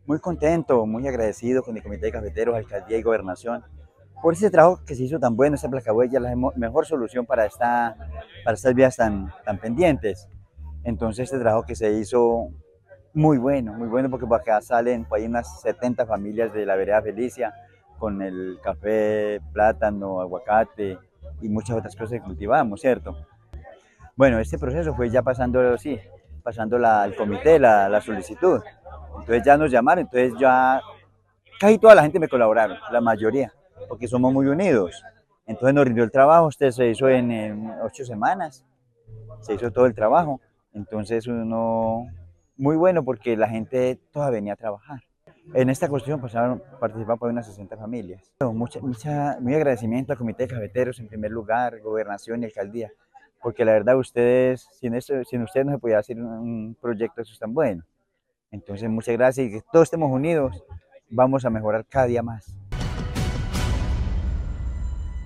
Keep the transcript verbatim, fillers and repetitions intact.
Muy contento, muy agradecido con el Comité de Cafeteros, Alcaldía y Gobernación por ese trabajo que se hizo tan bueno. Esta placa huella es la mejor solución para, esta, para estas vías tan, tan pendientes. Entonces este trabajo que se hizo muy bueno, muy bueno, porque por acá salen por ahí unas setenta familias de la vereda Felicia con el café, plátano, aguacate y muchas otras cosas que cultivamos, ¿cierto? Bueno, este proceso fue ya pasando, sí, pasando la, al comité, la, la solicitud. Entonces ya nos llamaron, entonces ya casi toda la gente me colaboraron, la mayoría, porque somos muy unidos. Entonces nos rindió el trabajo, este se hizo en, en ocho semanas, se hizo todo el trabajo. Entonces uno, muy bueno porque la gente toda venía a trabajar. En esta construcción pasaron, participaron por unas sesenta familias. Mucha, mucha, muy agradecimiento al Comité de Cafeteros en primer lugar, Gobernación y Alcaldía, porque la verdad ustedes, sin, eso, sin ustedes no se podía hacer un, un proyecto eso tan bueno. Entonces muchas gracias y que todos estemos unidos, vamos a mejorar cada día más.